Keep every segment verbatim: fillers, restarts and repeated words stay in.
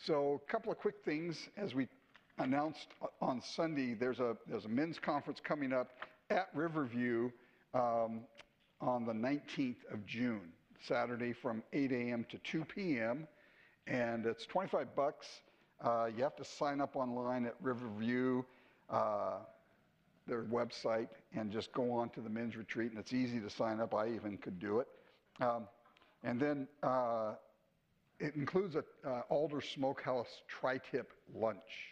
So a couple of quick things. As we announced on Sunday, there's a there's a men's conference coming up at Riverview um, on the nineteenth of June, Saturday from eight a.m. to two p.m. And it's twenty-five bucks. Uh, you have to sign up online at Riverview, uh, their website, and just go on to the men's retreat. And it's easy to sign up. I even could do it. Um, and then uh, it includes a uh, Alder Smokehouse tri-tip lunch.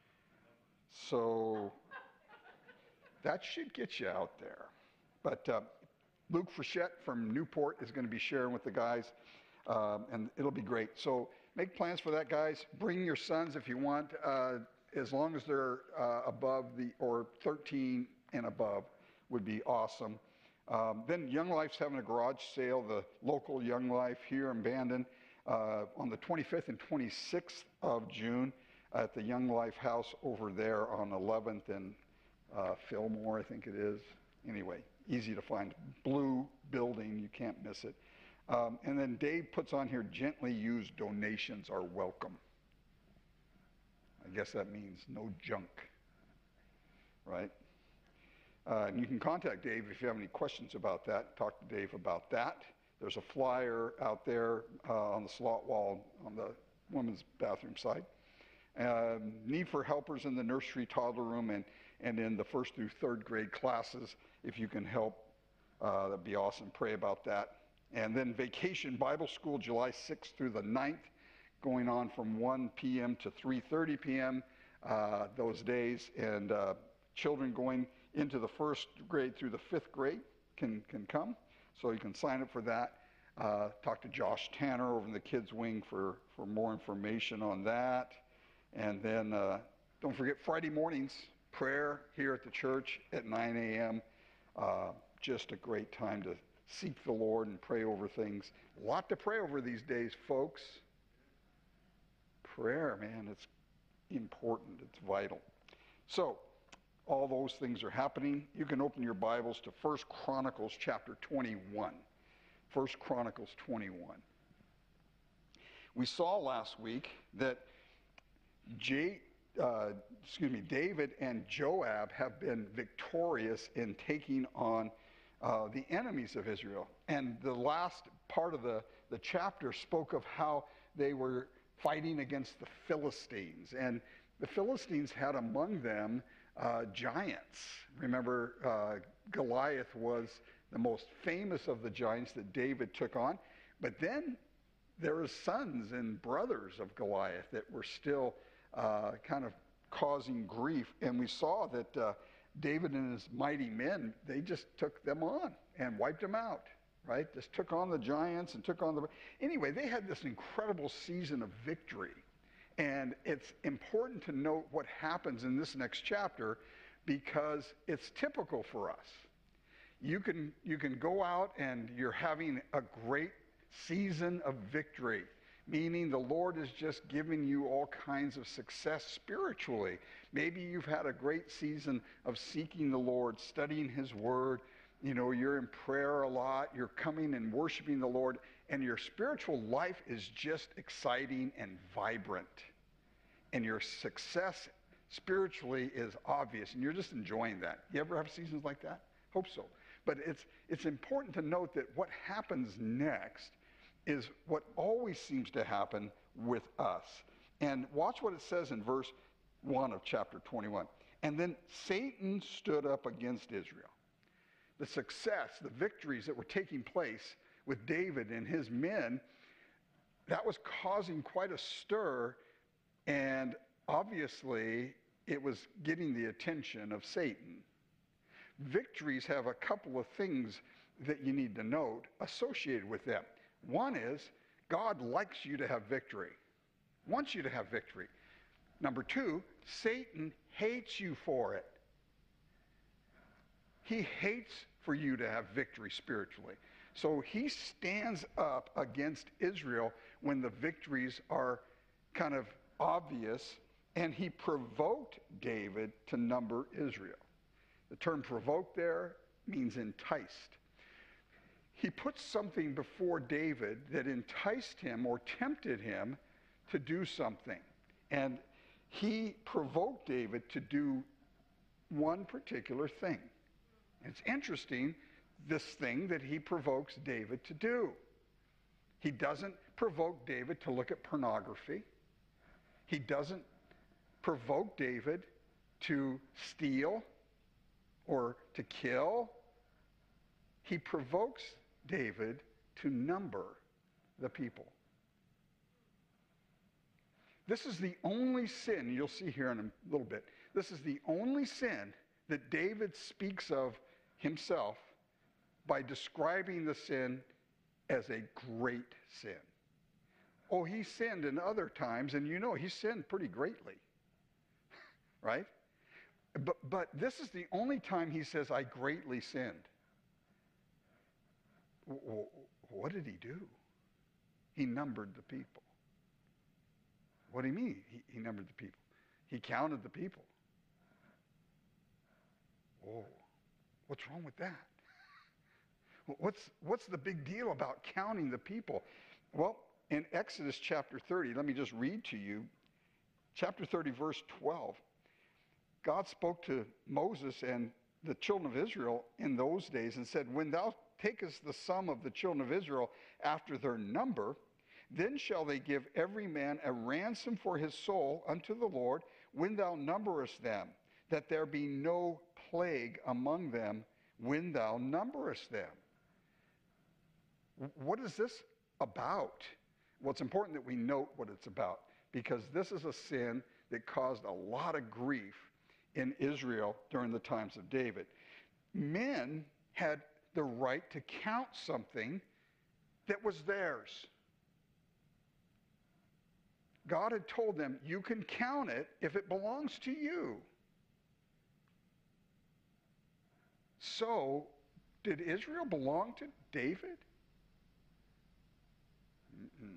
So that should get you out there. But uh, Luke Frechette from Newport is going to be sharing with the guys, um, and it'll be great. So make plans for that, guys. Bring your sons if you want, uh, as long as they're uh, above the, or thirteen and above would be awesome. Um, then Young Life's having a garage sale, the local Young Life here in Bandon, uh, on the twenty-fifth and twenty-sixth of June at the Young Life House over there on eleventh and uh, Fillmore, I think it is. Anyway, easy to find. Blue building, you can't miss it. Um, and then Dave puts on here, gently used donations are welcome. I guess that means no junk, right? Uh, and you can contact Dave if you have any questions about that. Talk to Dave about that. There's a flyer out there uh, on the slot wall on the women's bathroom side. Um, need for helpers in the nursery, toddler room, and, and in the first through third grade classes. If you can help, uh, that'd be awesome. Pray about that. And then Vacation Bible School, July sixth through the ninth, going on from one p.m. to three thirty p.m. Uh, those days. And uh, children going into the first grade through the fifth grade can, can come. So you can sign up for that. Uh, talk to Josh Tanner over in the kids wing for, for more information on that. And then uh, don't forget Friday mornings, prayer here at the church at nine a.m. Uh, just a great time to seek the Lord and pray over things. A lot to pray over these days, folks. Prayer, man, it's important. It's vital. So all those things are happening. You can open your Bibles to First Chronicles chapter twenty-one. First Chronicles twenty-one. We saw last week that J, uh, excuse me, David and Joab have been victorious in taking on uh, the enemies of Israel. And the last part of the, the chapter spoke of how they were fighting against the Philistines. And the Philistines had among them uh, giants. Remember, uh, Goliath was the most famous of the giants that David took on. But then there were sons and brothers of Goliath that were still uh, kind of causing grief. And we saw that uh, David and his mighty men, they just took them on and wiped them out, right? Just took on the giants and took on the... Anyway, they had this incredible season of victory. And it's important to note what happens in this next chapter because it's typical for us. You can, you can go out and you're having a great season of victory, meaning the Lord is just giving you all kinds of success spiritually. Maybe you've had a great season of seeking the Lord, studying His Word. You know, you're in prayer a lot. You're coming and worshiping the Lord, and your spiritual life is just exciting and vibrant. And your success spiritually is obvious, and you're just enjoying that. You ever have seasons like that? Hope so. But it's, it's important to note that what happens next is what always seems to happen with us. And watch what it says in verse one of chapter twenty-one. And then Satan stood up against Israel. The success, the victories that were taking place with David and his men, that was causing quite a stir, and obviously it was getting the attention of Satan. Victories have a couple of things that you need to note associated with them. One is God likes you to have victory, wants you to have victory. Number two, Satan hates you for it. He hates for you to have victory spiritually. So he stands up against Israel when the victories are kind of obvious, and he provoked David to number Israel. The term provoked there means enticed. He put something before David that enticed him or tempted him to do something. And he provoked David to do one particular thing. And it's interesting, this thing that he provokes David to do. He doesn't provoke David to look at pornography. He doesn't provoke David to steal or to kill. He provokes David to number the people. This is the only sin, you'll see here in a little bit, this is the only sin that David speaks of himself by describing the sin as a great sin. Oh, he sinned in other times, and you know he sinned pretty greatly, right? But, but this is the only time he says, I greatly sinned. W- what did he do? He numbered the people. What do you mean he, he numbered the people? He counted the people. Oh, what's wrong with that? What's, what's the big deal about counting the people? Well, in Exodus chapter thirty, let me just read to you, chapter thirty, verse twelve. God spoke to Moses and the children of Israel in those days and said, when thou takest the sum of the children of Israel after their number, then shall they give every man a ransom for his soul unto the Lord when thou numberest them, that there be no plague among them when thou numberest them. What is this about? Well, it's important that we note what it's about, because this is a sin that caused a lot of grief in Israel during the times of David. Men had the right to count something that was theirs. God had told them, you can count it if it belongs to you. So, did Israel belong to David? Mm-mm.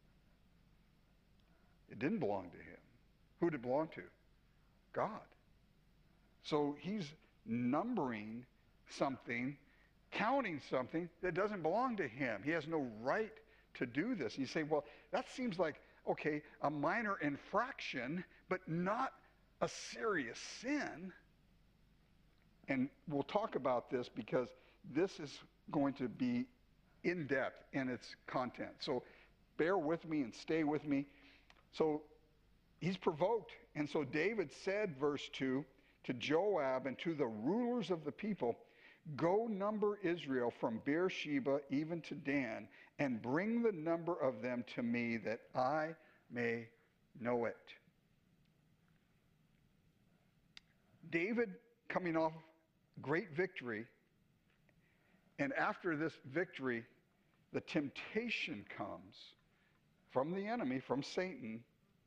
It didn't belong to him. Who did it belong to? God. So he's numbering something, counting something that doesn't belong to him. He has no right to do this. And you say, well, that seems like, okay, a minor infraction, but not a serious sin. And we'll talk about this because this is going to be in depth in its content. So bear with me and stay with me. So he's provoked. And so David said, verse two, to Joab and to the rulers of the people, go number Israel from Beersheba even to Dan, and bring the number of them to me that I may know it. David, coming off great victory, and after this victory, the temptation comes from the enemy, from Satan,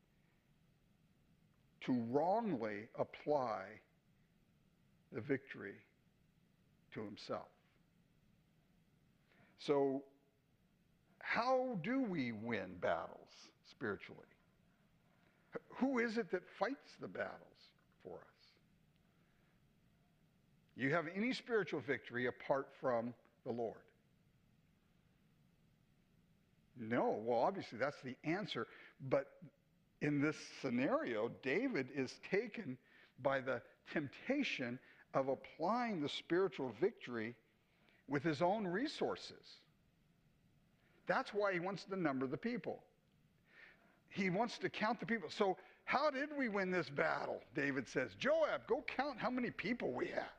to wrongly apply the victory to himself. So, how do we win battles spiritually? Who is it that fights the battles for us? You have any spiritual victory apart from the Lord? No. Well, obviously that's the answer. But in this scenario, David is taken by the temptation of applying the spiritual victory with his own resources. That's why he wants to number the people. He wants to count the people. So how did we win this battle? David says, Joab, go count how many people we have.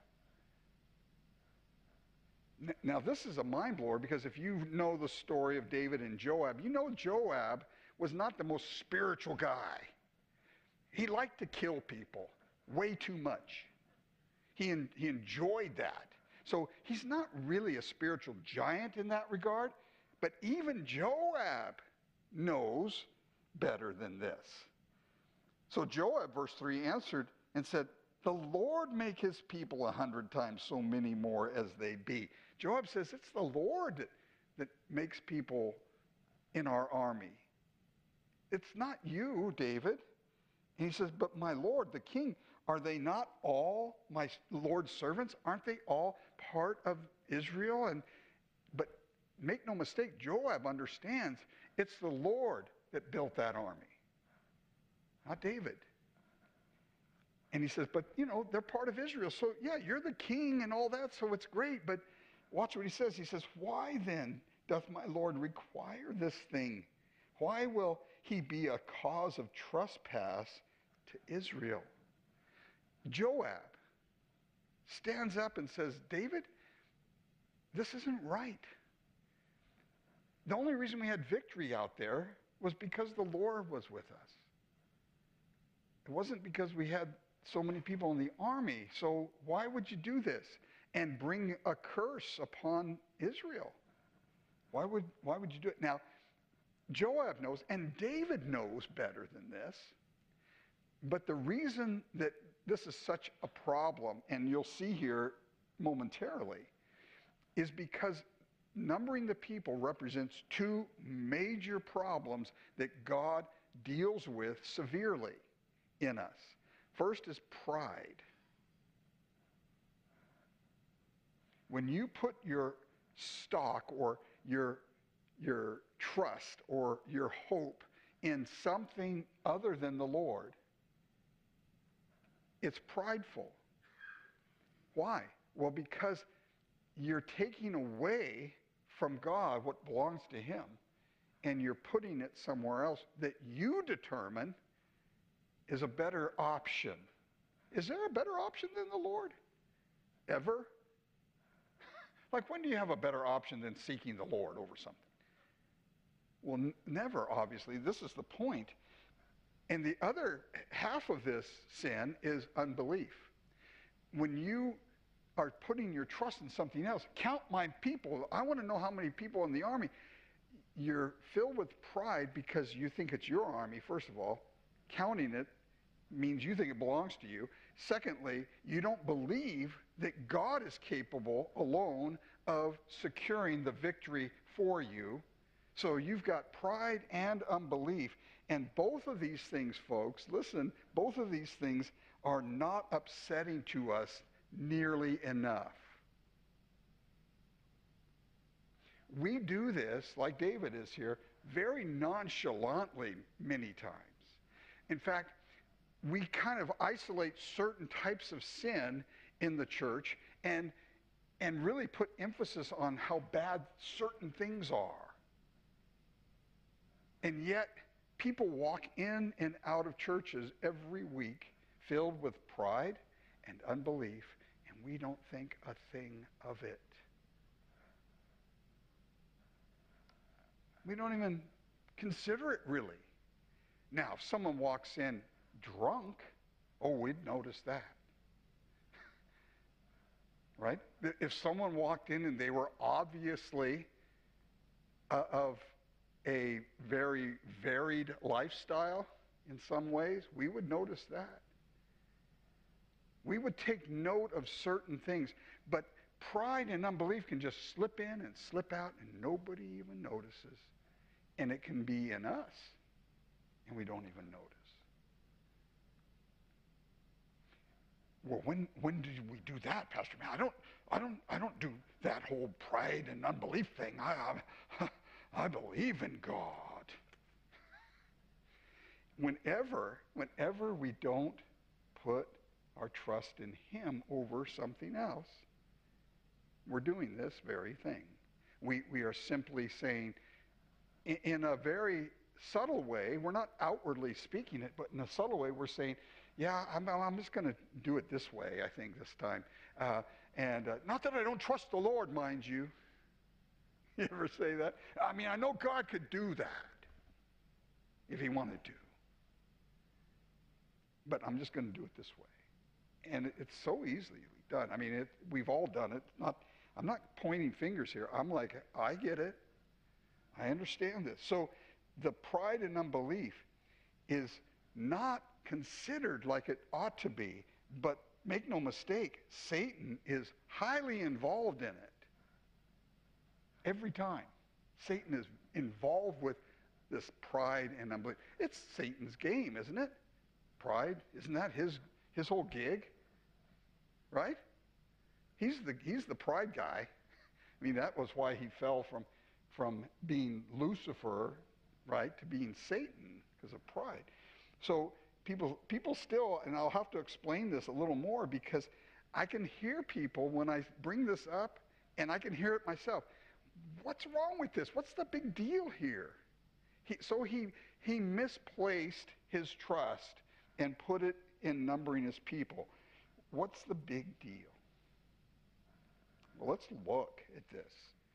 Now, this is a mind blower, because if you know the story of David and Joab, you know Joab was not the most spiritual guy. He liked to kill people way too much. He, en- he enjoyed that. So he's not really a spiritual giant in that regard, but even Joab knows better than this. So Joab, verse three, answered and said, the Lord make his people a hundred times so many more as they be. Joab says it's the Lord that, that makes people in our army. It's not you, David. And he says, but my Lord, the king, are they not all my Lord's servants? Aren't they all part of Israel? And but make no mistake, Joab understands it's the Lord that built that army. not David. And he says, but, you know, they're part of Israel. So, yeah, you're the king and all that, so it's great. But watch what he says. He says, why then doth my Lord require this thing? Why will he be a cause of trespass to Israel? Joab stands up and says, David, this isn't right. The only reason we had victory out there was because the Lord was with us. It wasn't because we had so many people in the army. So why would you do this and bring a curse upon Israel? Why would, why would you do it? Now, Joab knows, and David knows better than this. But the reason that this is such a problem, and you'll see here momentarily, is because numbering the people represents two major problems that God deals with severely in us. First is pride. When you put your stock or your, your trust or your hope in something other than the Lord, it's prideful. Why? Well, because you're taking away from God what belongs to him, and you're putting it somewhere else that you determine is a better option. Is there a better option than the Lord? Ever? Like, when do you have a better option than seeking the Lord over something? Well, n- never, obviously. This is the point. And the other half of this sin is unbelief. When you are putting your trust in something else, count my people. I want to know how many people in the army. You're filled with pride because you think it's your army, first of all. Counting it means you think it belongs to you. Secondly, you don't believe that God is capable alone of securing the victory for you. So you've got pride and unbelief. And both of these things, folks, listen, both of these things are not upsetting to us nearly enough. We do this, like David is here, very nonchalantly many times. In fact, we kind of isolate certain types of sin in the church and, and really put emphasis on how bad certain things are. And yet, people walk in and out of churches every week filled with pride and unbelief, and we don't think a thing of it. We don't even consider it, really. Now, if someone walks in drunk, oh, we'd notice that. Right? If someone walked in and they were obviously uh, of a very varied lifestyle in some ways, we would notice that. We would take note of certain things, but pride and unbelief can just slip in and slip out and nobody even notices. And it can be in us and we don't even notice. Well, when when did we do that, Pastor? Man, I don't I don't I don't do that whole pride and unbelief thing. I I, I believe in God. Whenever whenever we don't put our trust in him over something else, we're doing this very thing. We we are simply saying, in, in a very subtle way, we're not outwardly speaking it, but in a subtle way, we're saying, yeah, I'm, I'm just going to do it this way, I think, this time. Uh, and uh, not that I don't trust the Lord, mind you. You ever say that? I mean, I know God could do that if he wanted to. But I'm just going to do it this way. And it, it's so easily done. I mean, it, we've all done it. Not, I'm not pointing fingers here. I'm like, I get it. I understand this. So the pride and unbelief is not considered like it ought to be, but make no mistake, Satan is highly involved in it. Every time. Satan is involved with this pride and unbelief. It's Satan's game, isn't it? Pride, isn't that his his whole gig? Right? He's the he's the pride guy. I mean, that was why he fell from from being Lucifer, right, to being Satan because of pride. So people, people still, and I'll have to explain this a little more because I can hear people when I bring this up, and I can hear it myself. What's wrong with this? What's the big deal here? He, so he, he misplaced his trust and put it in numbering his people. What's the big deal? Well, let's look at this.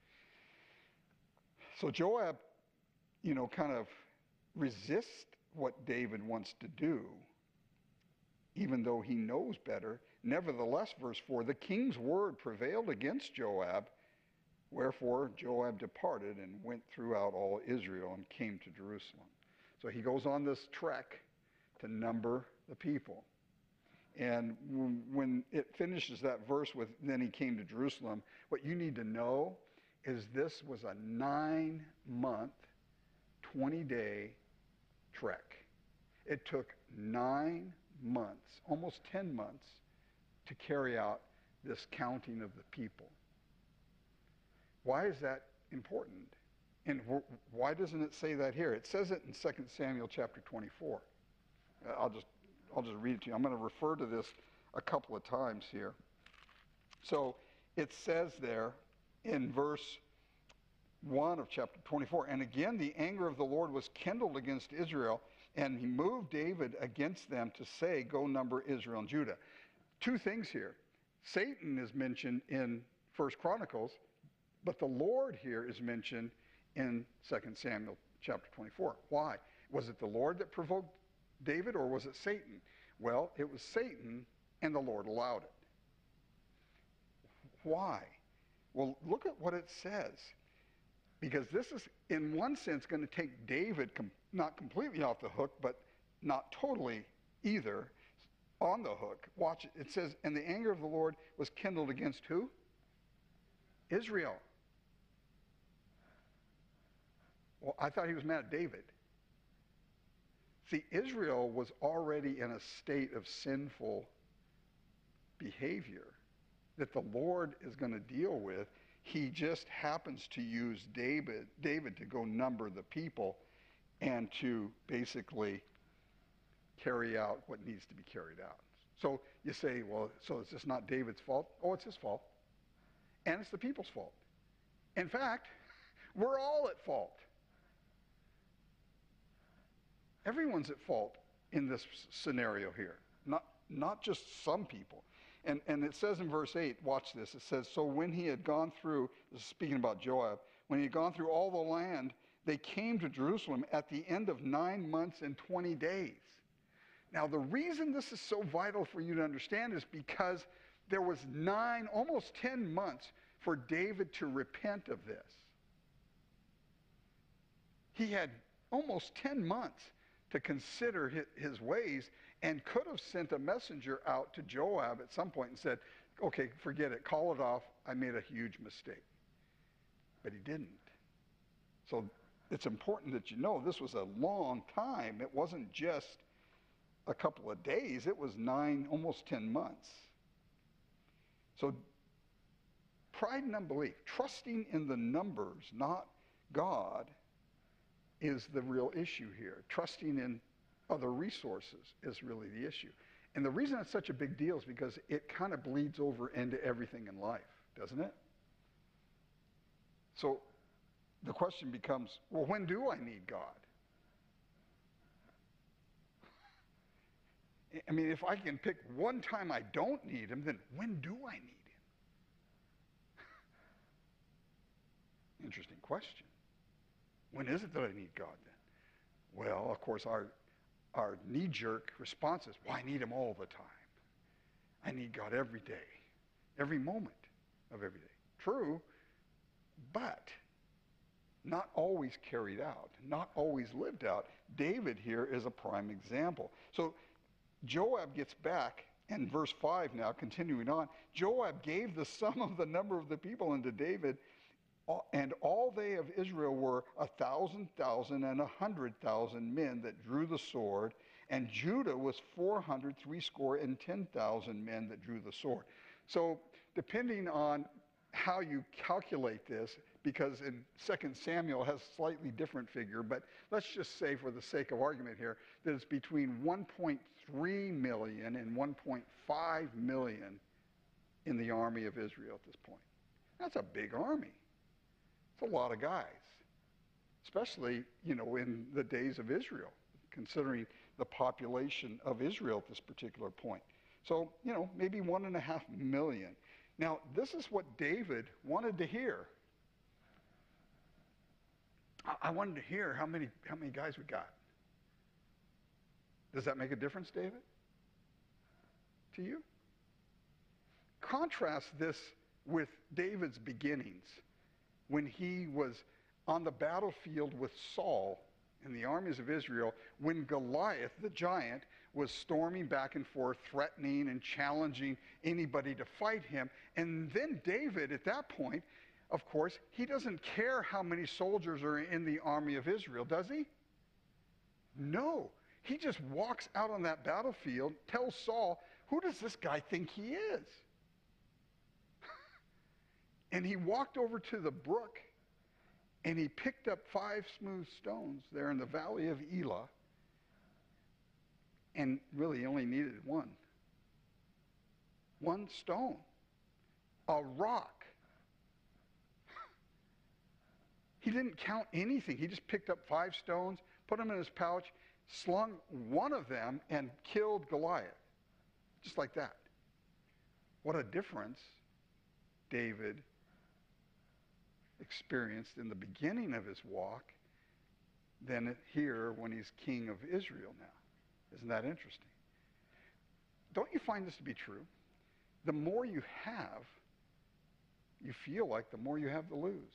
So Joab, you know, kind of resists what David wants to do, even though he knows better. Nevertheless, verse four, the king's word prevailed against Joab, wherefore Joab departed and went throughout all Israel and came to Jerusalem. So he goes on this trek to number the people. And when it finishes that verse with, then he came to Jerusalem, what you need to know is this was a nine-month, twenty-day trek. It took nine months, almost ten months, to carry out this counting of the people. Why is that important? And why doesn't it say that here? It says it in Second Samuel chapter twenty-four. I'll just I'll just read it to you. I'm going to refer to this a couple of times here. So it says there in verse one of chapter twenty-four, and again the anger of the Lord was kindled against Israel, and he moved David against them to say, go number Israel and Judah. Two things here. Satan is mentioned in First Chronicles, but the Lord here is mentioned in Second Samuel chapter twenty-four. Why? Was it the Lord that provoked David, or was it Satan? Well, it was Satan, and the Lord allowed it. Why? Well, look at what it says. Because this is, in one sense, going to take David com- not completely off the hook, but not totally either on the hook. Watch it. It says, and the anger of the Lord was kindled against who? Israel. Well, I thought he was mad at David. See, Israel was already in a state of sinful behavior that the Lord is going to deal with. He just happens to use David, David to go number the people and to basically carry out what needs to be carried out. So you say, well, so is this not David's fault? Oh, it's his fault. And it's the people's fault. In fact, we're all at fault. Everyone's at fault in this scenario here, not, not just some people. And, and it says in verse eight, watch this, it says, so when he had gone through, this is speaking about Joab, when he had gone through all the land, they came to Jerusalem at the end of nine months and twenty days. Now, the reason this is so vital for you to understand is because there was nine, almost ten months for David to repent of this. He had almost ten months to consider his, his ways, and could have sent a messenger out to Joab at some point and said, okay, forget it, call it off, I made a huge mistake. But he didn't. So it's important that you know this was a long time. It wasn't just a couple of days, it was nine, almost ten months. So pride and unbelief, trusting in the numbers, not God, is the real issue here. Trusting in other resources is really the issue. And the reason it's such a big deal is because it kind of bleeds over into everything in life, doesn't it? So the question becomes, well, when do I need God? I mean, if I can pick one time I don't need him, then when do I need him? Interesting question. When is it that I need God then? Well, of course, our our knee-jerk response is, well, I need him all the time. I need God every day, every moment of every day. True, but not always carried out, not always lived out. David here is a prime example. So Joab gets back, and verse five now, continuing on, Joab gave the sum of the number of the people unto David, and all they of Israel were a thousand thousand and a hundred thousand men that drew the sword, and Judah was four hundred threescore and ten thousand men that drew the sword. So depending on how you calculate this, because in Second Samuel it has a slightly different figure, but let's just say for the sake of argument here that it's between one point three million and one point five million in the army of Israel at this point. That's a big army. It's a lot of guys, especially, you know, in the days of Israel, considering the population of Israel at this particular point. So, you know, maybe one and a half million. Now, this is what David wanted to hear. I wanted to hear how many how many guys we got. Does that make a difference, David? To you? Contrast this with David's beginnings when he was on the battlefield with Saul and the armies of Israel, when Goliath, the giant, was storming back and forth, threatening and challenging anybody to fight him. And then David, at that point, of course, he doesn't care how many soldiers are in the army of Israel, does he? No. He just walks out on that battlefield, tells Saul, who does this guy think he is? And he walked over to the brook, and he picked up five smooth stones there in the valley of Elah, and really he only needed one. One stone. A rock. He didn't count anything. He just picked up five stones, put them in his pouch, slung one of them, and killed Goliath. Just like that. What a difference David experienced in the beginning of his walk than here when he's king of Israel now. Isn't that interesting? Don't you find this to be true? The more you have, you feel like the more you have to lose.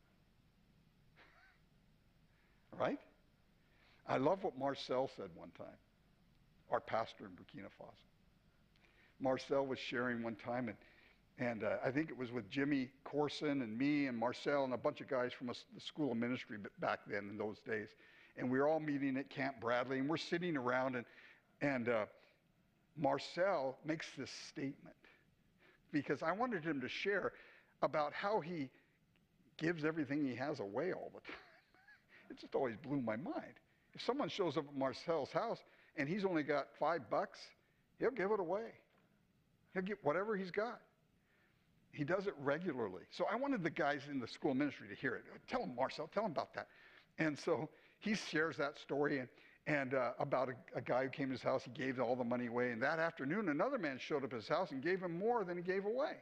Right? I love what Marcel said one time, our pastor in Burkina Faso. Marcel was sharing one time, and, and uh, I think it was with Jimmy Corson and me and Marcel and a bunch of guys from a, the School of Ministry back then in those days. And we were all meeting at Camp Bradley, and we're sitting around, and, and uh, Marcel makes this statement, because I wanted him to share about how he gives everything he has away all the time. It just always blew my mind. If someone shows up at Marcel's house and he's only got five bucks, he'll give it away. He'll get whatever he's got. He does it regularly. So I wanted the guys in the school ministry to hear it. Tell him, Marcel, tell him about that. And so he shares that story and, and uh, about a, a guy who came to his house. He gave all the money away. And that afternoon, another man showed up at his house and gave him more than he gave away.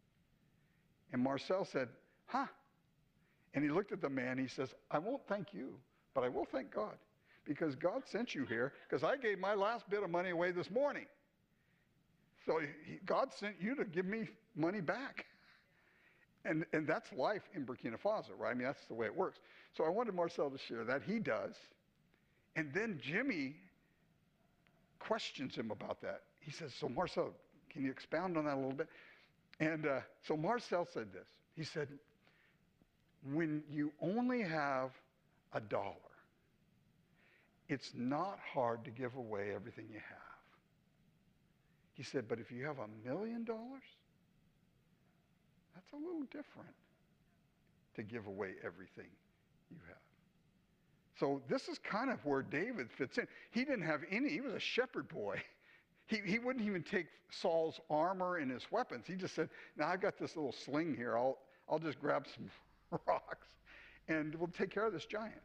And Marcel said, huh? And he looked at the man. He says, I won't thank you, but I will thank God, because God sent you here, because I gave my last bit of money away this morning. So he, God sent you to give me money back. And, and that's life in Burkina Faso, right? I mean, that's the way it works. So I wanted Marcel to share that. He does. And then Jimmy questions him about that. He says, so Marcel, can you expound on that a little bit? And uh, so Marcel said this. He said, when you only have a dollar, it's not hard to give away everything you have. He said, but if you have a million dollars, that's a little different to give away everything you have. So this is kind of where David fits in. He didn't have any. He was a shepherd boy. He, he wouldn't even take Saul's armor and his weapons. He just said, now I've got this little sling here. I'll, I'll just grab some rocks and we'll take care of this giant.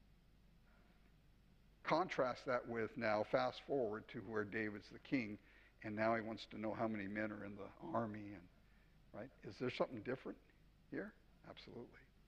Contrast that with now, fast forward to where David's the king, and now he wants to know how many men are in the army. And right? Is there something different here? Absolutely.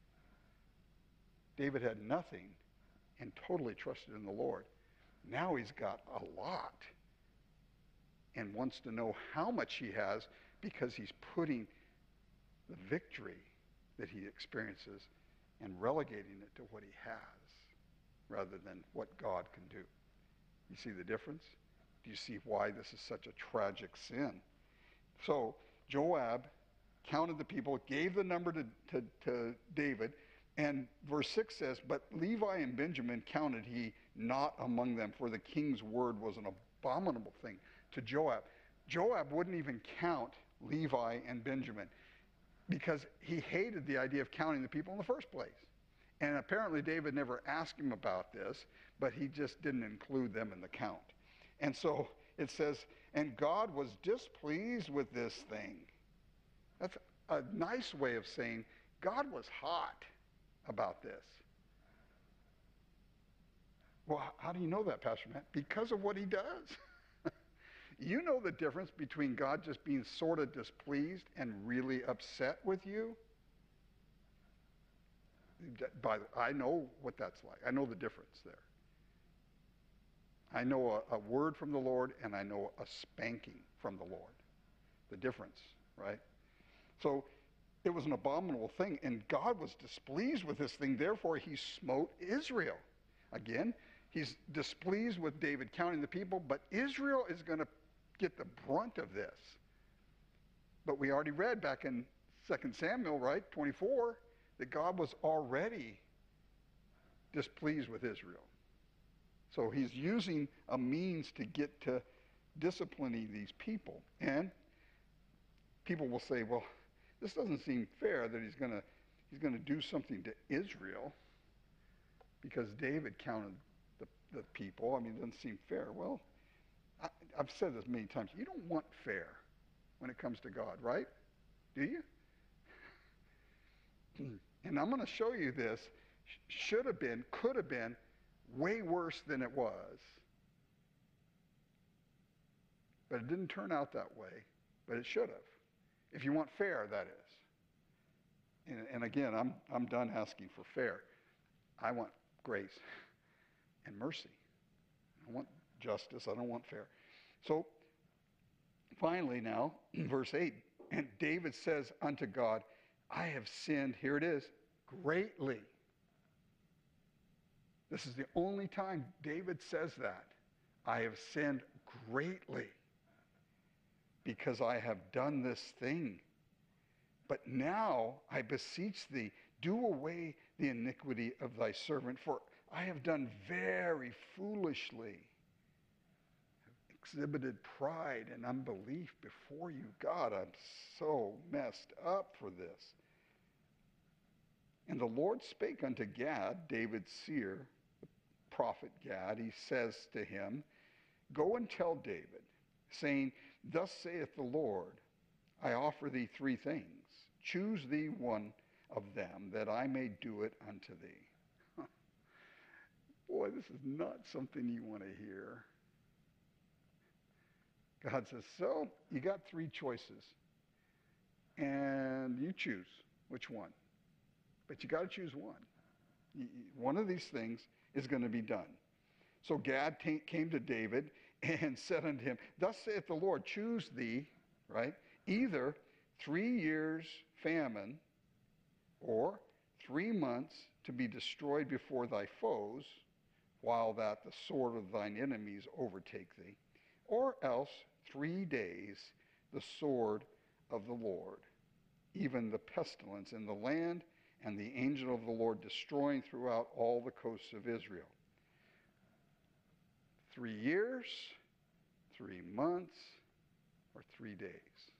David had nothing and totally trusted in the Lord. Now he's got a lot and wants to know how much he has, because he's putting the victory that he experiences and relegating it to what he has rather than what God can do. You see the difference? Do you see why this is such a tragic sin? So Joab counted the people, gave the number to, to, to David, and verse six says, but Levi and Benjamin counted he not among them, for the king's word was an abominable thing to Joab. Joab wouldn't even count Levi and Benjamin. because he hated the idea of counting the people in the first place. And apparently David never asked him about this, but he just didn't include them in the count. And so it says, and God was displeased with this thing. That's a nice way of saying God was hot about this. Well, how do you know that, Pastor Matt? Because of what he does. You know the difference between God just being sort of displeased and really upset with you? By the, I know what that's like. I know the difference there. I know a, a word from the Lord, and I know a spanking from the Lord. The difference, right? So it was an abominable thing, and God was displeased with this thing. Therefore, he smote Israel. Again, he's displeased with David counting the people, but Israel is going to get the brunt of this. But we already read back in Second Samuel, right, twenty-four, that God was already displeased with Israel. So he's using a means to get to disciplining these people. And people will say, well, this doesn't seem fair that he's going to he's going to do something to Israel because David counted the, the people. I mean, it doesn't seem fair. Well, I, I've said this many times. You don't want fair when it comes to God, right? Do you? And I'm going to show you this. Should have been, could have been, way worse than it was. But it didn't turn out that way. But it should have. If you want fair, that is. And, and again, I'm, I'm done asking for fair. I want grace and mercy. I want justice. I don't want fair. So finally now, verse eight, and David says unto God, I have sinned, here it is, greatly. This is the only time David says that. I have sinned greatly because I have done this thing. But now I beseech thee, do away the iniquity of thy servant, for I have done very foolishly, exhibited pride and unbelief before you. God, I'm so messed up for this. And the Lord spake unto Gad, David's seer, the prophet Gad. He says to him, go and tell David, saying, thus saith the Lord, I offer thee three things. Choose thee one of them, that I may do it unto thee. Boy, this is not something you want to hear. God says, so you got three choices. And you choose which one. But you got to choose one. One of these things is going to be done. So Gad t- came to David and said unto him, thus saith the Lord, choose thee, right, either three years famine or three months to be destroyed before thy foes, while that the sword of thine enemies overtake thee, or else three days the sword of the Lord, even the pestilence in the land, and the angel of the Lord destroying throughout all the coasts of Israel. Three years, three months, or three days.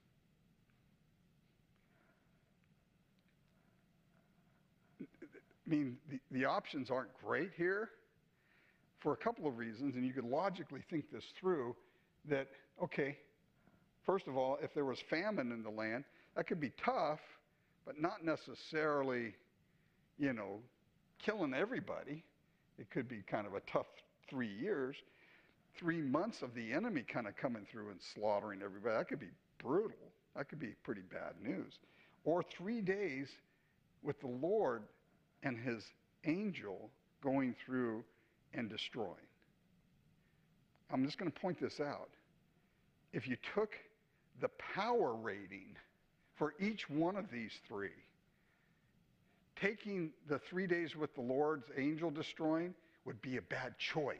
I mean, the, the options aren't great here for a couple of reasons, and you could logically think this through, that, okay, first of all, if there was famine in the land, that could be tough, but not necessarily, you know, killing everybody. It could be kind of a tough three years. Three months of the enemy kind of coming through and slaughtering everybody. That could be brutal. That could be pretty bad news. Or three days with the Lord and his angel going through and destroying. I'm just going to point this out. If you took the power rating for each one of these three, taking the three days with the Lord's angel destroying would be a bad choice.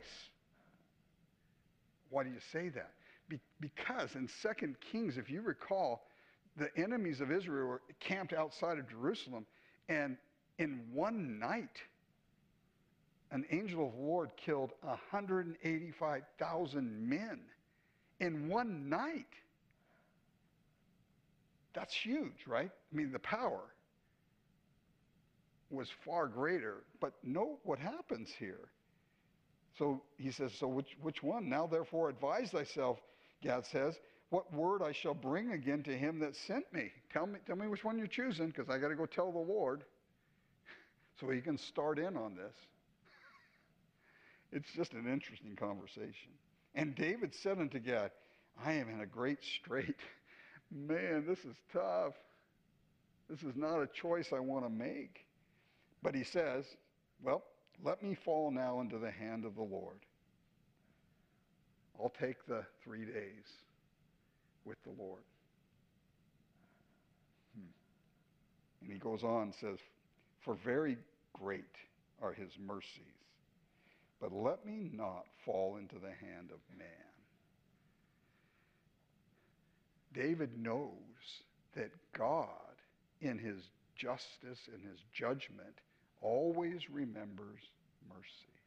Why do you say that? Be- because in Second Kings, if you recall, the enemies of Israel were camped outside of Jerusalem, and in one night, an angel of the Lord killed one hundred eighty-five thousand men. In one night. That's huge, right? I mean, the power was far greater. But note what happens here. So he says, so which, which one? Now therefore advise thyself, Gad says, what word I shall bring again to him that sent me. Tell me, tell me which one you're choosing, because I got to go tell the Lord so he can start in on this. It's just an interesting conversation. And David said unto Gad, I am in a great strait. Man, this is tough. This is not a choice I want to make. But he says, well, let me fall now into the hand of the Lord. I'll take the three days with the Lord. Hmm. And he goes on and says, for very great are his mercies, but let me not fall into the hand of man. David knows that God, in his justice and his judgment, always remembers mercy.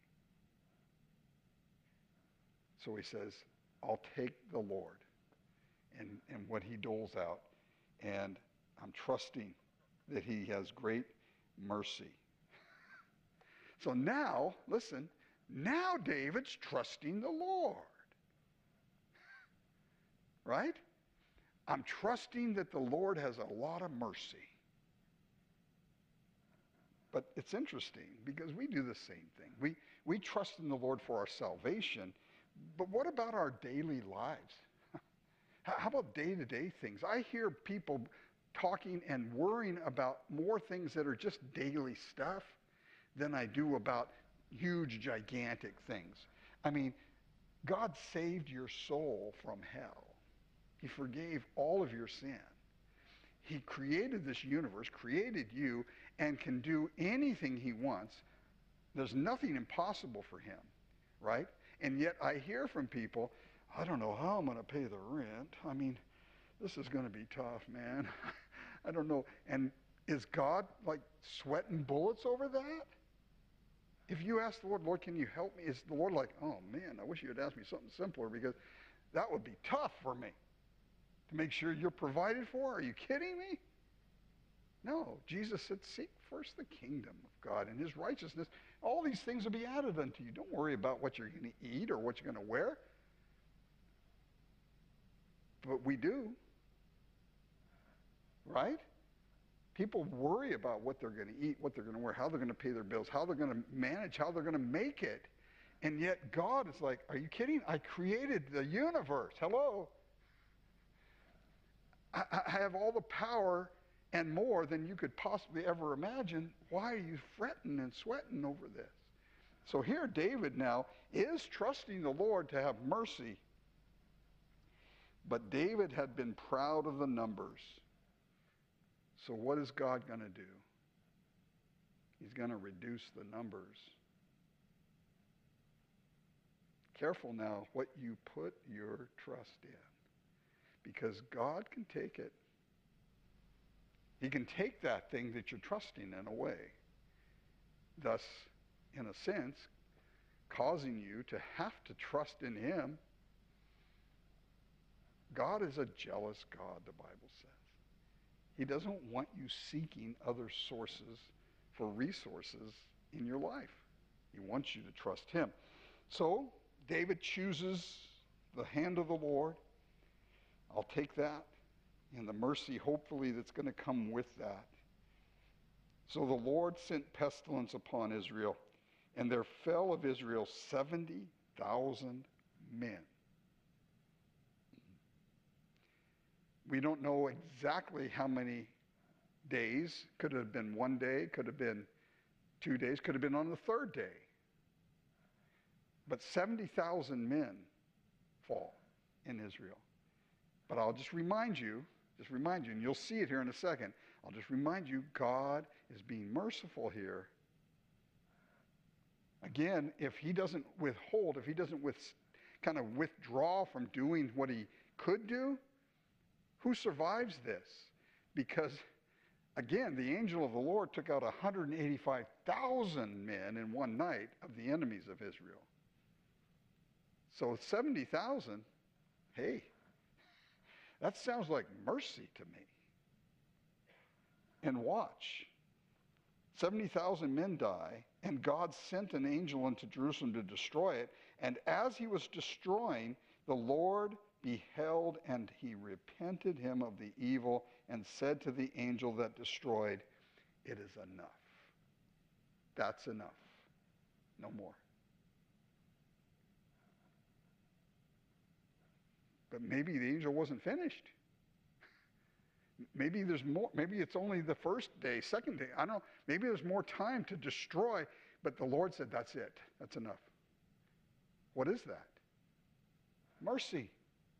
So he says, I'll take the Lord and, and what he doles out, and I'm trusting that he has great mercy. So now, listen, now David's trusting the Lord. Right? I'm trusting that the Lord has a lot of mercy. But it's interesting because we do the same thing. We, we trust in the Lord for our salvation, but what about our daily lives? How about day-to-day things? I hear people talking and worrying about more things that are just daily stuff than I do about huge, gigantic things. I mean, God saved your soul from hell. He forgave all of your sin. He created this universe, created you, and can do anything he wants. There's nothing impossible for him, right? And yet I hear from people, I don't know how I'm going to pay the rent. I mean, this is going to be tough, man. I don't know. And is God like sweating bullets over that? If you ask the Lord, Lord, can you help me? Is the Lord like, oh man, I wish you had asked me something simpler, because that would be tough for me to make sure you're provided for? Are you kidding me? No, Jesus said, seek first the kingdom of God and his righteousness. All these things will be added unto you. Don't worry about what you're going to eat or what you're going to wear. But we do, right? People worry about what they're going to eat, what they're going to wear, how they're going to pay their bills, how they're going to manage, how they're going to make it. And yet God is like, are you kidding? I created the universe. Hello? I, I have all the power and more than you could possibly ever imagine. Why are you fretting and sweating over this? So here David now is trusting the Lord to have mercy. But David had been proud of the numbers. So what is God going to do? He's going to reduce the numbers. Careful now what you put your trust in, because God can take it. He can take that thing that you're trusting in away, thus, in a sense, causing you to have to trust in him. God is a jealous God, the Bible says. He doesn't want you seeking other sources for resources in your life. He wants you to trust him. So David chooses the hand of the Lord. I'll take that, and the mercy, hopefully, that's going to come with that. So the Lord sent pestilence upon Israel, and there fell of Israel seventy thousand men. We don't know exactly how many days. Could have been one day, could have been two days, could have been on the third day. But seventy thousand men fall in Israel. But I'll just remind you, just remind you, and you'll see it here in a second. I'll just remind you, God is being merciful here. Again, if he doesn't withhold, if he doesn't with, kind of withdraw from doing what he could do, who survives this? Because, again, the angel of the Lord took out one hundred eighty-five thousand men in one night of the enemies of Israel. So seventy thousand, hey, that sounds like mercy to me. and watch. seventy thousand men die, and God sent an angel into Jerusalem to destroy it. And as he was destroying, the Lord beheld, and he repented him of the evil and said to the angel that destroyed, it is enough. That's enough. No more. But maybe the angel wasn't finished. Maybe there's more. Maybe it's only the first day, second day. I don't know. Maybe there's more time to destroy. But the Lord said, that's it. That's enough. What is that? Mercy.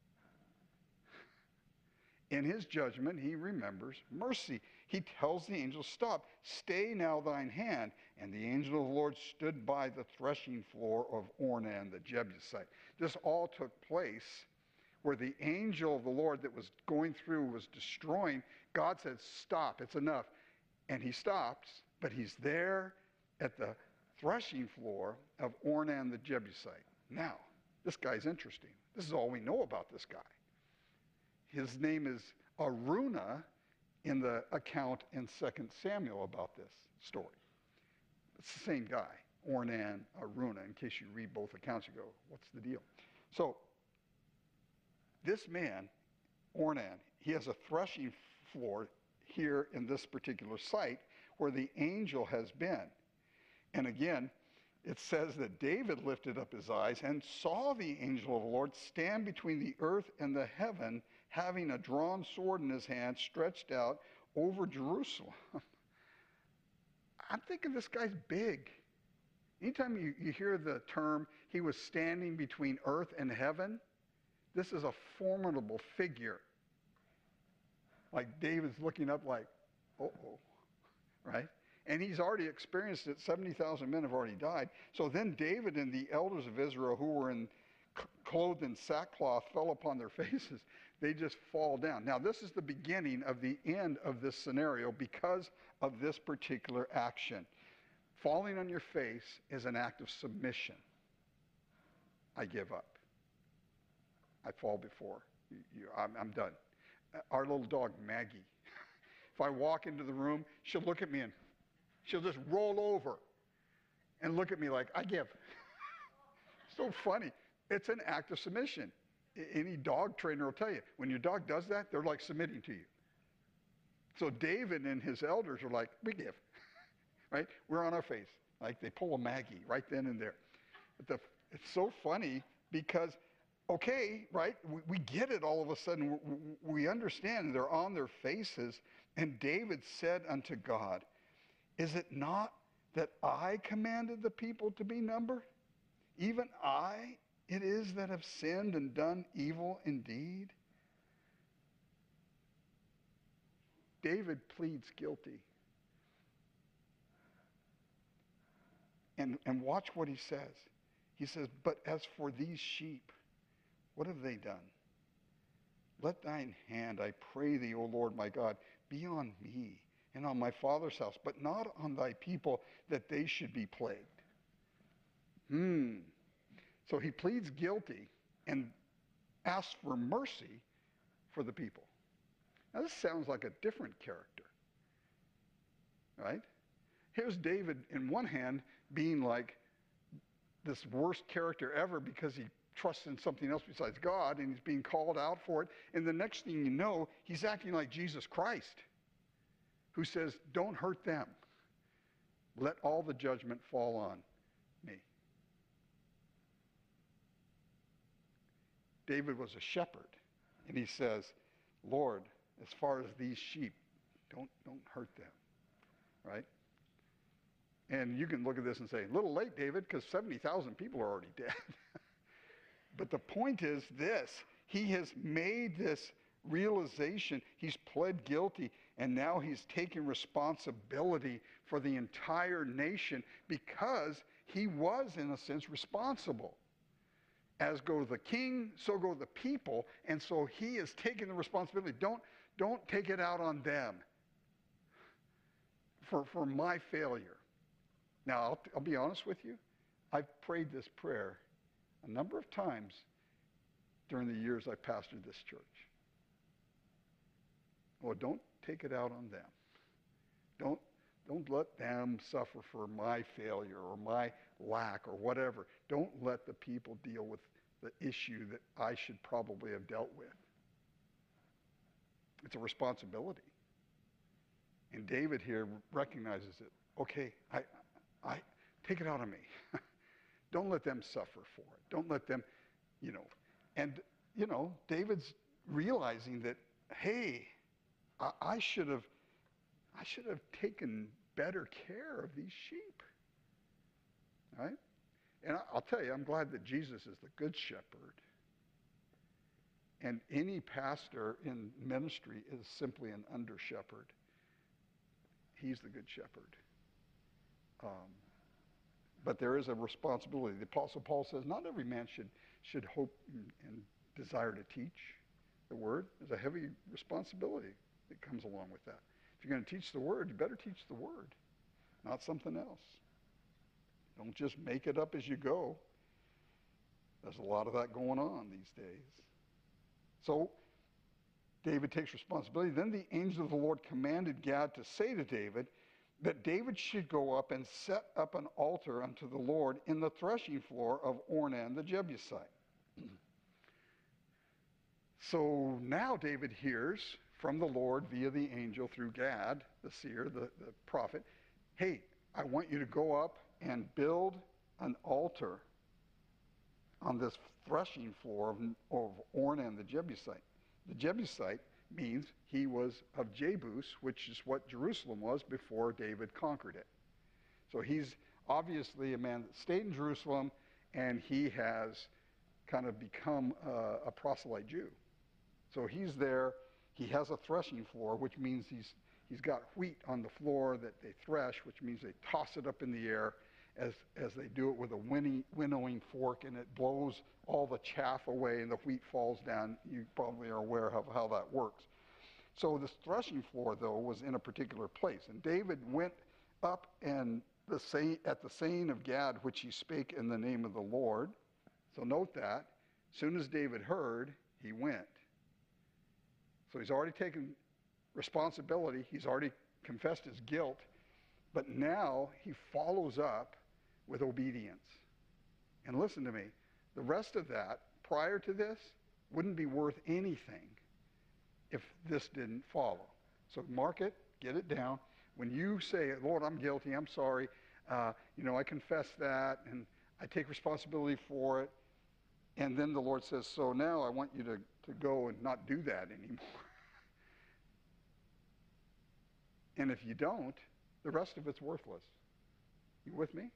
In his judgment, he remembers mercy. He tells the angel, stop, stay now thine hand. And the angel of the Lord stood by the threshing floor of Ornan the Jebusite. This all took place where the angel of the Lord that was going through was destroying. God said, stop, it's enough. And he stops, but he's there at the threshing floor of Ornan the Jebusite. Now, this guy's interesting. This is all we know about this guy. His name is Araunah in the account in Second Samuel about this story. It's the same guy, Ornan, Araunah. In case you read both accounts, you go, what's the deal? So, this man, Ornan, he has a threshing floor here in this particular site where the angel has been. And again, it says that David lifted up his eyes and saw the angel of the Lord stand between the earth and the heaven, having a drawn sword in his hand stretched out over Jerusalem. I'm thinking this guy's big. Anytime you, you hear the term, he was standing between earth and heaven, this is a formidable figure. Like David's looking up like, uh-oh, right? And he's already experienced it. seventy thousand men have already died. So then David and the elders of Israel who were in clothed in sackcloth fell upon their faces. They just fall down. Now this is the beginning of the end of this scenario because of this particular action. Falling on your face is an act of submission. I give up. I fall before you. you I'm, I'm done. Our little dog, Maggie, if I walk into the room, she'll look at me and she'll just roll over and look at me like, I give. So funny. It's an act of submission. Any dog trainer will tell you, when your dog does that, they're like submitting to you. So David and his elders are like, we give, right? We're on our face. Like they pull a Maggie right then and there. But the, it's so funny because, okay, right, we, we get it all of a sudden. We, we understand they're on their faces. And David said unto God, is it not that I commanded the people to be numbered? Even I it is that have sinned and done evil indeed. David pleads guilty. And, and watch what he says. He says, but as for these sheep, what have they done? Let thine hand, I pray thee, O Lord my God, be on me and on my father's house, but not on thy people, that they should be plagued. Hmm. So he pleads guilty and asks for mercy for the people. Now this sounds like a different character, right? Here's David in one hand being like this worst character ever because he trusts in something else besides God and he's being called out for it. And the next thing you know, he's acting like Jesus Christ, who says, don't hurt them. Let all the judgment fall on me. David was a shepherd, and he says, Lord, as far as these sheep, don't, don't hurt them, right? And you can look at this and say, a little late, David, because seventy thousand people are already dead. But the point is this, he has made this realization, he's pled guilty, and now he's taking responsibility for the entire nation because he was, in a sense, responsible. As go the king, so go the people, and so he is taking the responsibility. Don't, don't take it out on them for, for my failure. Now, I'll, I'll be honest with you. I've prayed this prayer a number of times during the years I pastored this church. Well, don't take it out on them. Don't, don't let them suffer for my failure or my lack or whatever. Don't let the people deal with the issue that I should probably have dealt with. It's a responsibility. And David here recognizes it. Okay, I, I take it out on me. Don't let them suffer for it. Don't let them, you know. And, you know, David's realizing that, hey, I, I should have, I should have taken better care of these sheep. Right? And I'll tell you, I'm glad that Jesus is the good shepherd. And any pastor in ministry is simply an under shepherd. He's the good shepherd. Um, but there is a responsibility. The Apostle Paul says not every man should, should hope and, and desire to teach the word. There's a heavy responsibility that comes along with that. If you're going to teach the word, you better teach the word, not something else. Don't just make it up as you go. There's a lot of that going on these days. So David takes responsibility. Then the angel of the Lord commanded Gad to say to David that David should go up and set up an altar unto the Lord in the threshing floor of Ornan the Jebusite. So now David hears from the Lord via the angel through Gad, the seer, the, the prophet, hey, I want you to go up and build an altar on this threshing floor of, of Ornan the Jebusite. The Jebusite means he was of Jebus, which is what Jerusalem was before David conquered it. So he's obviously a man that stayed in Jerusalem, and he has kind of become a, a proselyte Jew. So he's there. He has a threshing floor, which means he's he's got wheat on the floor that they thresh, which means they toss it up in the air as as they do it with a winnie, winnowing fork, and it blows all the chaff away and the wheat falls down. You probably are aware of how that works. So this threshing floor, though, was in a particular place. And David went up and the say, at the saying of Gad, which he spake in the name of the Lord. So note that. As soon as David heard, he went. So he's already taken responsibility. He's already confessed his guilt. But now he follows up with obedience. And listen to me. The rest of that, prior to this, wouldn't be worth anything if this didn't follow. So mark it, get it down. When you say, Lord, I'm guilty, I'm sorry, uh, you know, I confess that, and I take responsibility for it, and then the Lord says, so now I want you to, to go and not do that anymore. And if you don't, the rest of it's worthless. You with me?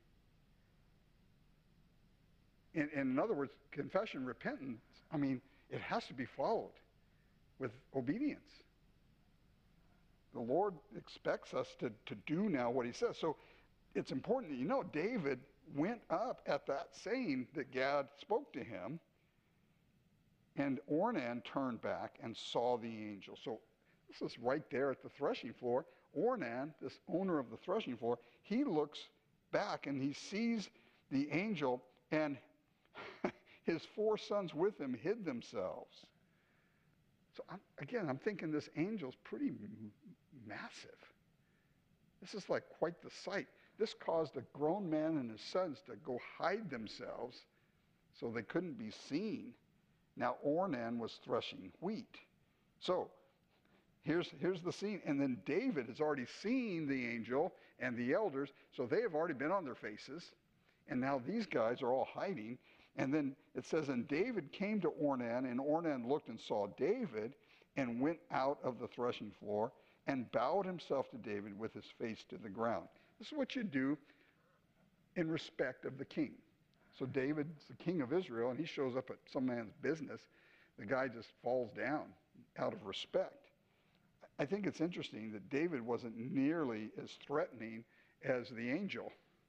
And, and in other words, confession, repentance, I mean, it has to be followed with obedience. The Lord expects us to, to do now what he says. So it's important that you know David went up at that saying that Gad spoke to him, and Ornan turned back and saw the angel. So this is right there at the threshing floor. Ornan, this owner of the threshing floor, he looks back and he sees the angel, and his four sons with him hid themselves. So I'm, again, I'm thinking this angel's pretty m- massive. This is like quite the sight. This caused a grown man and his sons to go hide themselves so they couldn't be seen. Now Ornan was threshing wheat. So here's, here's the scene. And then David has already seen the angel and the elders, so they have already been on their faces. And now these guys are all hiding. And then it says, and David came to Ornan, and Ornan looked and saw David and went out of the threshing floor and bowed himself to David with his face to the ground. This is what you do in respect of the king. So David's the king of Israel, and he shows up at some man's business. The guy just falls down out of respect. I think it's interesting that David wasn't nearly as threatening as the angel.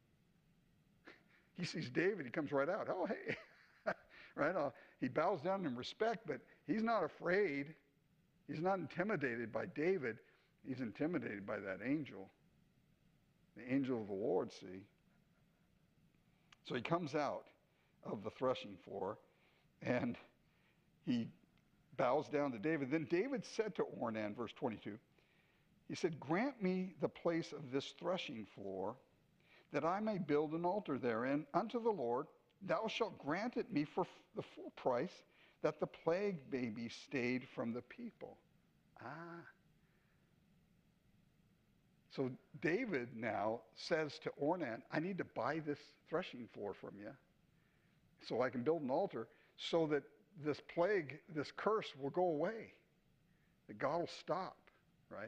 He sees David, he comes right out. Oh, hey, right? Uh, he bows down in respect, but he's not afraid. He's not intimidated by David. He's intimidated by that angel, the angel of the Lord, see? So he comes out of the threshing floor, and he bows down to David. Then David said to Ornan, verse twenty-two, He said, grant me the place of this threshing floor, that I may build an altar therein unto the Lord. Thou shalt grant it me for the full price, that the plague may be stayed from the people. Ah. So David now says to Ornan, I need to buy this threshing floor from you so I can build an altar so that this plague, this curse will go away, that God will stop, right?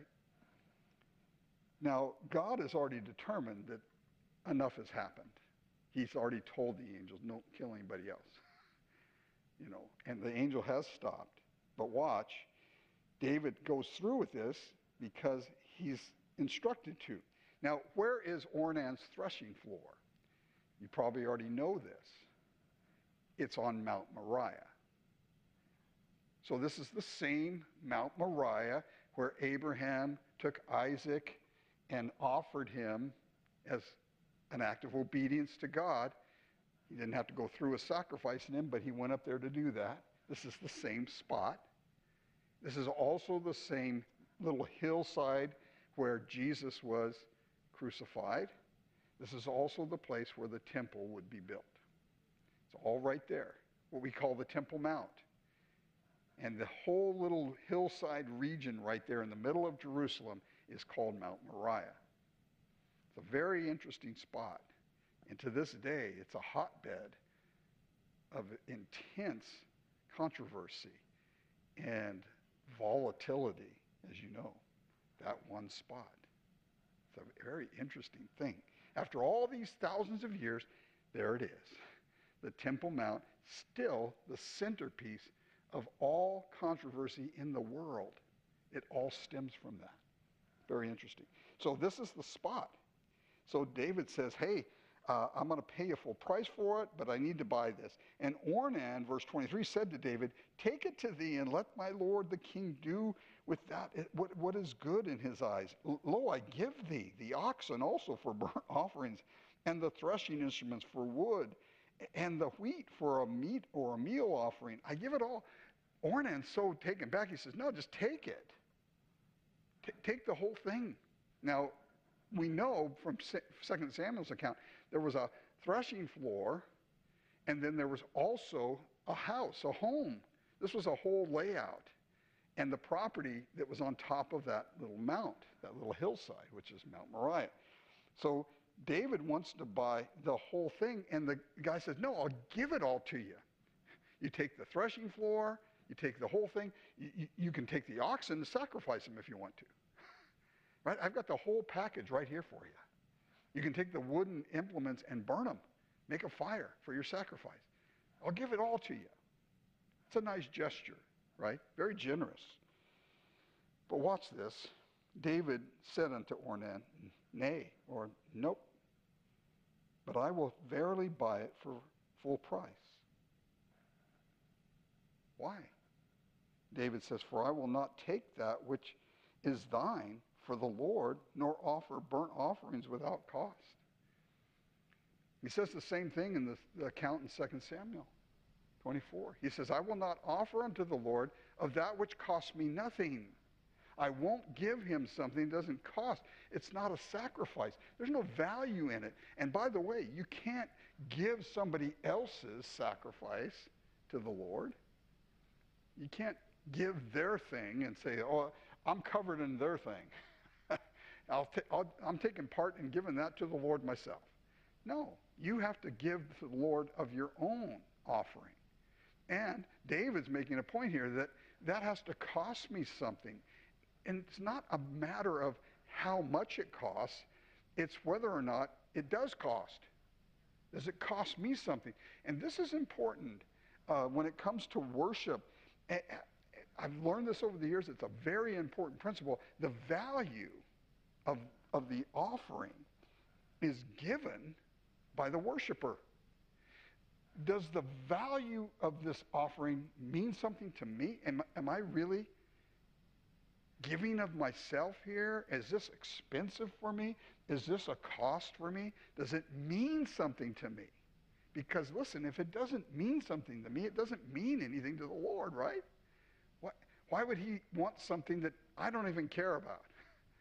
Now, God has already determined that enough has happened. He's already told the angels, don't kill anybody else. You know, and the angel has stopped. But watch, David goes through with this because he's instructed to. Now, where is Ornan's threshing floor? You probably already know this. It's on Mount Moriah. So this is the same Mount Moriah where Abraham took Isaac and offered him as an act of obedience to God. He didn't have to go through a sacrifice in him, but he went up there to do that. This is the same spot. This is also the same little hillside where Jesus was crucified. This is also the place where the temple would be built. It's all right there, what we call the Temple Mount. And the whole little hillside region right there in the middle of Jerusalem is called Mount Moriah. It's a very interesting spot. And to this day, it's a hotbed of intense controversy and volatility, as you know, that one spot. It's a very interesting thing. After all these thousands of years, there it is. The Temple Mount, still the centerpiece of all controversy in the world. It all stems from that. Very interesting. So this is the spot. So David says, hey, uh, I'm going to pay a full price for it, but I need to buy this. And Ornan, verse twenty-three, said to David, take it to thee, and let my lord the king do with that what, what is good in his eyes. Lo, I give thee the oxen also for burnt offerings, and the threshing instruments for wood, and the wheat for a meat or a meal offering. I give it all. Ornan's so taken back, he says, no, just take it. T- take the whole thing. Now, we know from Second Samuel's account, there was a threshing floor, and then there was also a house, a home. This was a whole layout. And the property that was on top of that little mount, that little hillside, which is Mount Moriah. So David wants to buy the whole thing, and the guy says, no, I'll give it all to you. You take the threshing floor, you take the whole thing, you, you, you can take the oxen and sacrifice them if you want to. Right? I've got the whole package right here for you. You can take the wooden implements and burn them. Make a fire for your sacrifice. I'll give it all to you. It's a nice gesture, right? Very generous. But watch this. David said unto Ornan, nay, or nope, but I will verily buy it for full price. Why? David says, for I will not take that which is thine for the Lord, nor offer burnt offerings without cost. He says the same thing in the, the account in Second Samuel twenty-four. He says, I will not offer unto the Lord of that which costs me nothing. I won't give him something that doesn't cost. It's not a sacrifice. There's no value in it. And by the way, you can't give somebody else's sacrifice to the Lord. You can't give their thing and say, oh, I'm covered in their thing. I'll ta- I'll, I'm taking part in giving that to the Lord myself. No, you have to give to the Lord of your own offering. And David's making a point here that that has to cost me something. And it's not a matter of how much it costs. It's whether or not it does cost. Does it cost me something? And this is important uh, when it comes to worship. I've learned this over the years. It's a very important principle. The value of, of the offering is given by the worshiper. Does the value of this offering mean something to me? Am, am I really giving of myself here? Is this expensive for me? Is this a cost for me? Does it mean something to me? Because listen, if it doesn't mean something to me, it doesn't mean anything to the Lord, right? Why, why would he want something that I don't even care about?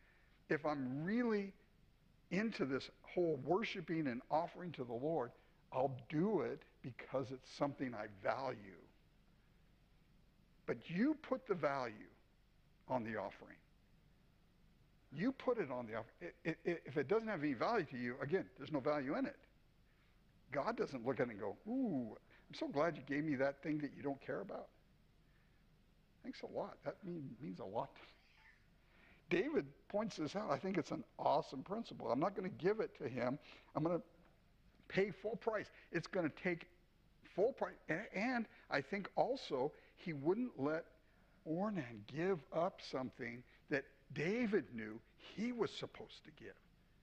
if I'm really into this whole worshiping and offering to the Lord, I'll do it because it's something I value. But you put the value on the offering. You put it on the offering. It, it, it, if it doesn't have any value to you, again, there's no value in it. God doesn't look at it and go, ooh, I'm so glad you gave me that thing that you don't care about. Thanks a lot. That mean, means a lot to me. David points this out. I think it's an awesome principle. I'm not going to give it to him. I'm going to pay full price. It's going to take full price. And, and I think also he wouldn't let Ornan give up something that David knew he was supposed to give.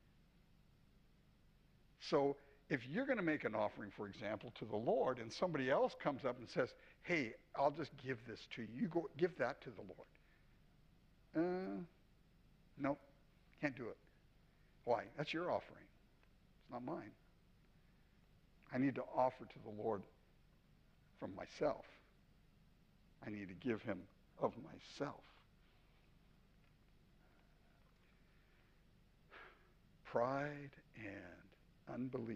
So if you're going to make an offering, for example, to the Lord, and somebody else comes up and says, hey, I'll just give this to you. You go give that to the Lord. Uh, no, can't do it. Why? That's your offering. It's not mine. I need to offer to the Lord from myself. I need to give him of myself. Pride and unbelief.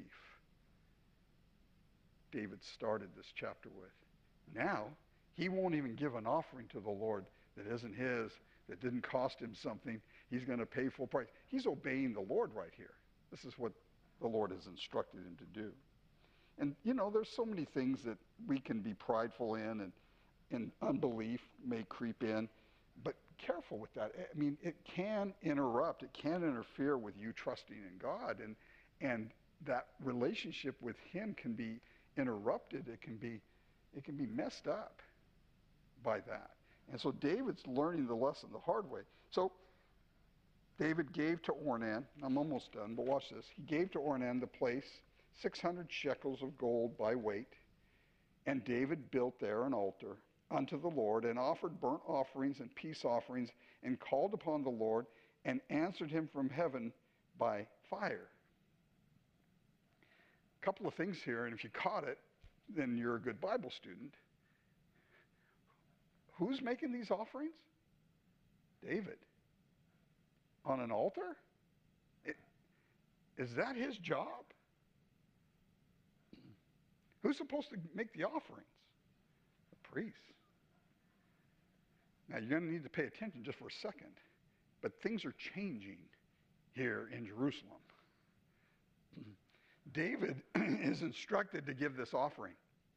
David started this chapter with. Now, he won't even give an offering to the Lord that isn't his, that didn't cost him something. He's going to pay full price. He's obeying the Lord right here. This is what the Lord has instructed him to do. And, you know, there's so many things that we can be prideful in, and, and unbelief may creep in. But careful with that. I mean, it can interrupt. It can interfere with you trusting in God. And, and that relationship with him can be interrupted. It can be, it can be messed up by that. And so David's learning the lesson the hard way. So David gave to Ornan, I'm almost done, but watch this. He gave to Ornan the place, six hundred shekels of gold by weight. And David built there an altar unto the Lord, and offered burnt offerings and peace offerings, and called upon the Lord, and answered him from heaven by fire. A couple of things here, and if you caught it, then you're a good Bible student. Who's making these offerings? David. On an altar? It, is that his job? Who's supposed to make the offerings? The priest. Now, you're going to need to pay attention just for a second, but things are changing here in Jerusalem. David is instructed to give this offering.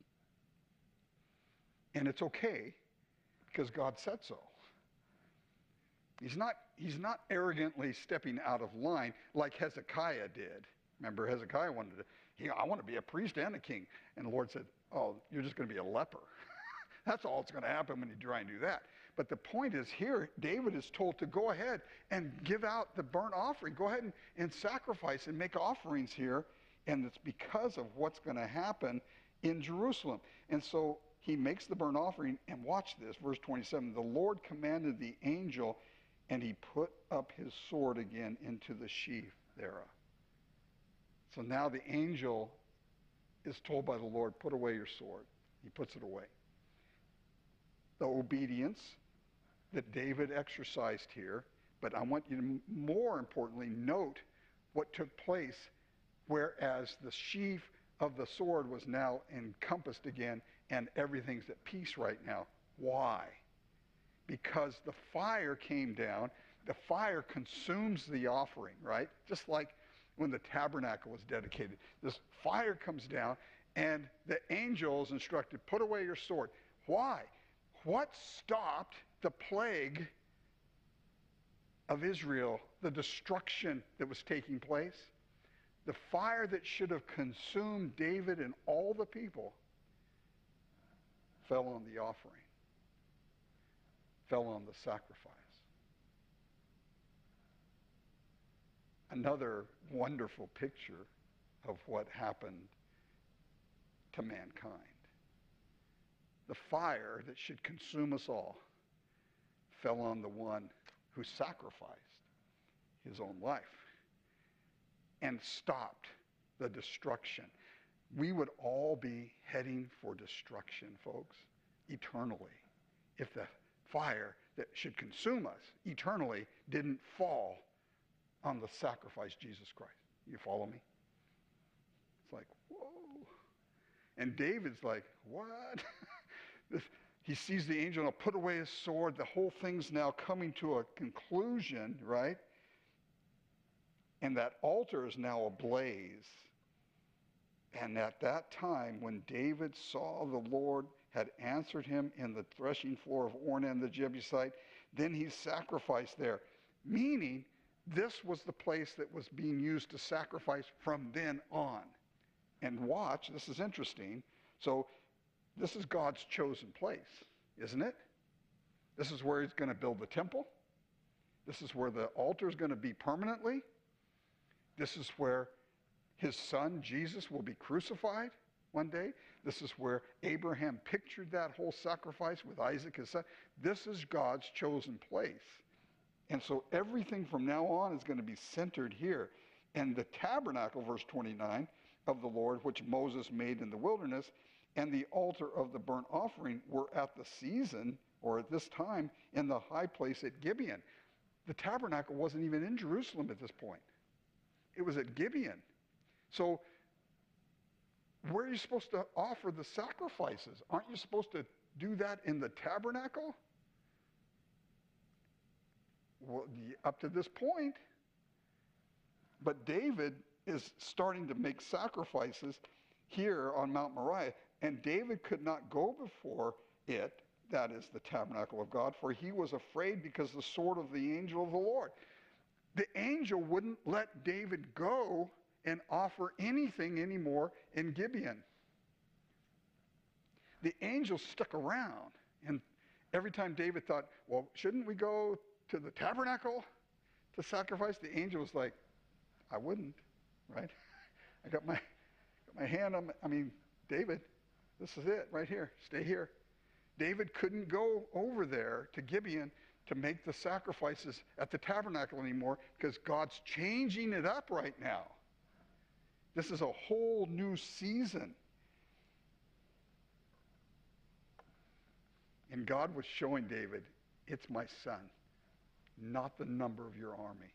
And it's okay because God said so. He's not, he's not arrogantly stepping out of line like Hezekiah did. Remember, Hezekiah wanted to, he, I want to be a priest and a king. And the Lord said, oh, you're just going to be a leper. That's all that's going to happen when you try and do that. But the point is here, David is told to go ahead and give out the burnt offering. Go ahead and, and sacrifice and make offerings here. And it's because of what's going to happen in Jerusalem. And so he makes the burnt offering, and watch this, verse twenty-seven. The Lord commanded the angel, and he put up his sword again into the sheath thereof. So now the angel is told by the Lord, put away your sword. He puts it away. The obedience that David exercised here, but I want you to more importantly note what took place, whereas the sheath of the sword was now encompassed again and everything's at peace right now. Why? Because the fire came down. The fire consumes the offering, right? Just like when the tabernacle was dedicated. This fire comes down and the angel is instructed, put away your sword. Why? What stopped the plague of Israel, the destruction that was taking place? The fire that should have consumed David and all the people fell on the offering, fell on the sacrifice. Another wonderful picture of what happened to mankind. The fire that should consume us all fell on the one who sacrificed his own life and stopped the destruction. We would all be heading for destruction, folks, eternally, if the fire that should consume us eternally didn't fall on the sacrifice, Jesus Christ. You follow me? It's like, whoa. And David's like, what? this, he sees the angel now put away his sword. The whole thing's now coming to a conclusion, right? And that altar is now ablaze. And at that time, when David saw the Lord had answered him in the threshing floor of Ornan the Jebusite, then he sacrificed there. Meaning, this was the place that was being used to sacrifice from then on. And watch, this is interesting. So this is God's chosen place, isn't it? This is where he's going to build the temple. This is where the altar is going to be permanently. This is where his son, Jesus, will be crucified one day. This is where Abraham pictured that whole sacrifice with Isaac, his son. This is God's chosen place. And so everything from now on is going to be centered here. And the tabernacle, verse twenty-nine, of the Lord, which Moses made in the wilderness, and the altar of the burnt offering were at the season, or at this time, in the high place at Gibeon. The tabernacle wasn't even in Jerusalem at this point. It was at Gibeon. So where are you supposed to offer the sacrifices? Aren't you supposed to do that in the tabernacle? Well, up to this point. But David is starting to make sacrifices here on Mount Moriah, and David could not go before it, that is the tabernacle of God, for he was afraid because the sword of the angel of the Lord. The angel wouldn't let David go and offer anything anymore in Gibeon. The angel stuck around, and every time David thought, well, shouldn't we go to the tabernacle to sacrifice? The angel was like, I wouldn't, right? I got my got my hand on, my, I mean, David, this is it right here. Stay here. David couldn't go over there to Gibeon to make the sacrifices at the tabernacle anymore because God's changing it up right now. This is a whole new season. And God was showing David, it's my son, not the number of your army.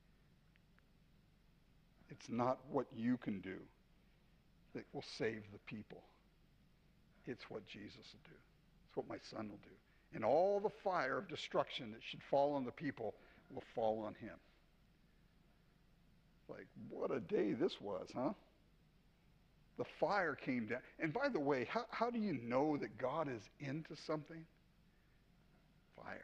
It's not what you can do that will save the people. It's what Jesus will do. It's what my son will do. And all the fire of destruction that should fall on the people will fall on him. Like, what a day this was, huh? The fire came down. And by the way, how, how do you know that God is into something? Fire.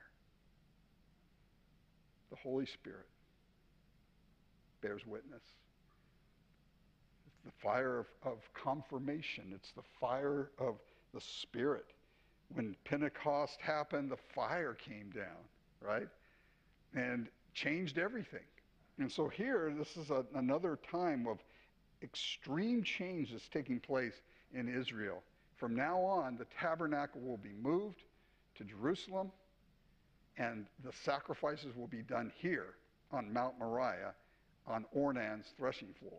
The Holy Spirit bears witness. It's the fire of, of confirmation. It's the fire of the Spirit. When Pentecost happened, the fire came down, right? And changed everything. And so here, this is a, another time of extreme change that's taking place in Israel. From now on, the tabernacle will be moved to Jerusalem, and the sacrifices will be done here on Mount Moriah on Ornan's threshing floor.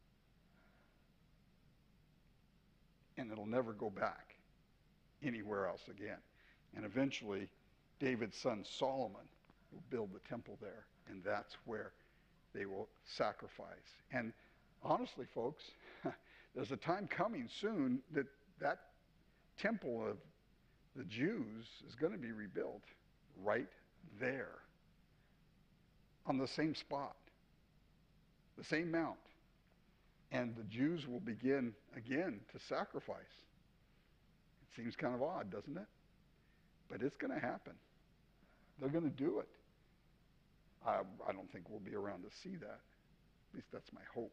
And it'll never go back anywhere else again. And eventually, David's son Solomon will build the temple there, and that's where they will sacrifice. And honestly, folks, there's a time coming soon that that temple of the Jews is going to be rebuilt right there on the same spot, the same mount. And the Jews will begin again to sacrifice. It seems kind of odd, doesn't it? But it's going to happen. They're going to do it. I, I don't think we'll be around to see that. At least that's my hope.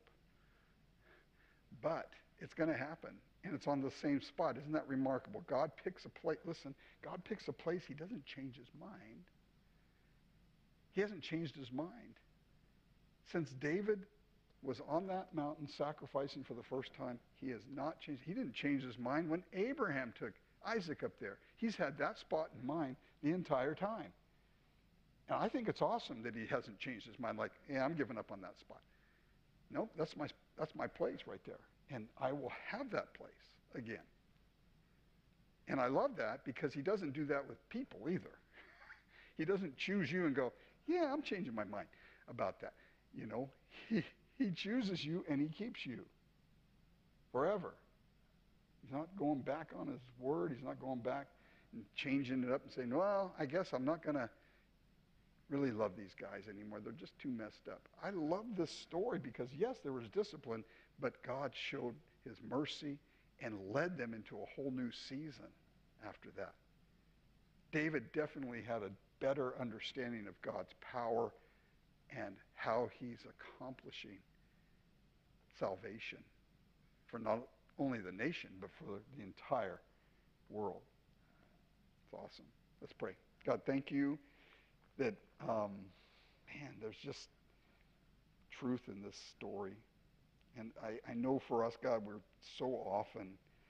But it's going to happen. And it's on the same spot. Isn't that remarkable? God picks a place. Listen, God picks a place. He doesn't change his mind. He hasn't changed his mind. Since David was on that mountain sacrificing for the first time, he has not changed. He didn't change his mind when Abraham took Isaac up there. He's had that spot in mind the entire time. And I think it's awesome that he hasn't changed his mind, like, yeah, I'm giving up on that spot. No, that's my, that's my place right there. And I will have that place again. And I love that because he doesn't do that with people either. He doesn't choose you and go, yeah, I'm changing my mind about that. You know, he, he chooses you and he keeps you forever. He's not going back on his word. He's not going back and changing it up and saying, well, I guess I'm not going to really love these guys anymore. They're just too messed up. I love this story because, yes, there was discipline, but God showed his mercy and led them into a whole new season after that. David definitely had a better understanding of God's power and how he's accomplishing salvation for not only the nation, but for the entire world. It's awesome. Let's pray. God, thank you that, um, man, there's just truth in this story. And I, I know for us, God, we're so often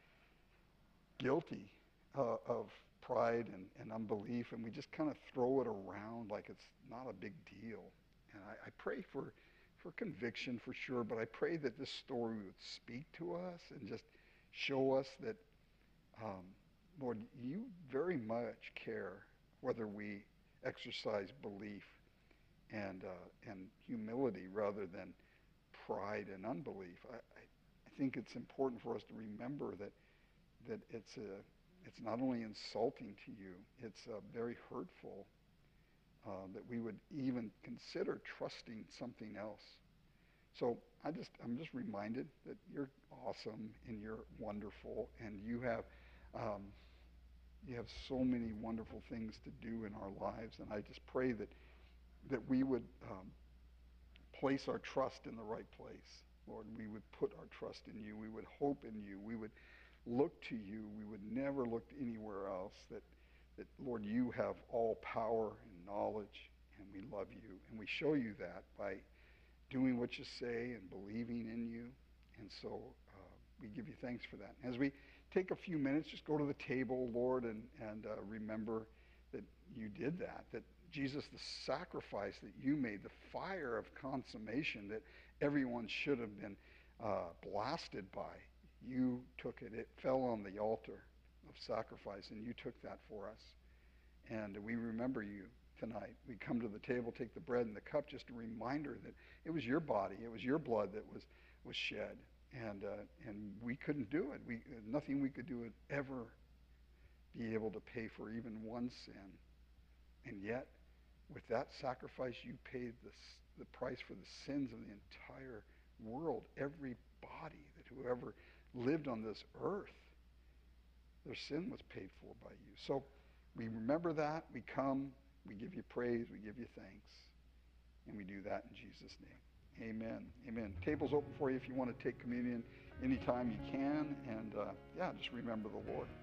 guilty uh, of pride and, and unbelief, and we just kind of throw it around like it's not a big deal. And I, I pray for, for conviction for sure, but I pray that this story would speak to us and just show us that, um, Lord, you very much care whether we exercise belief and uh, and humility rather than pride and unbelief. I, I, I think it's important for us to remember that that it's a it's not only insulting to you, it's uh, very hurtful uh, that we would even consider trusting something else. So I just I'm just reminded that you're awesome and you're wonderful and you have um, you have so many wonderful things to do in our lives, and I just pray that that we would um, place our trust in the right place. Lord, we would put our trust in you. We would hope in you. We would look to you. We would never look to anywhere else. That, that Lord, you have all power and knowledge, and we love you. And we show you that by doing what you say and believing in you. And so uh, we give you thanks for that. As we take a few minutes, just go to the table, Lord, and, and uh, remember that you did that, that Jesus, the sacrifice that you made, the fire of consummation that everyone should have been uh, blasted by, you took it. It fell on the altar of sacrifice, and you took that for us. And we remember you tonight. We come to the table, take the bread and the cup, just a reminder that it was your body, it was your blood that was, was shed. And uh, and we couldn't do it. We nothing we could do would ever be able to pay for even one sin. And yet, with that sacrifice, you paid the, the price for the sins of the entire world. Every body that whoever lived on this earth, their sin was paid for by you. So we remember that. We come. We give you praise. We give you thanks. And we do that in Jesus' name. Amen. Amen. Table's open for you if you want to take communion anytime you can. And uh, yeah, just remember the Lord.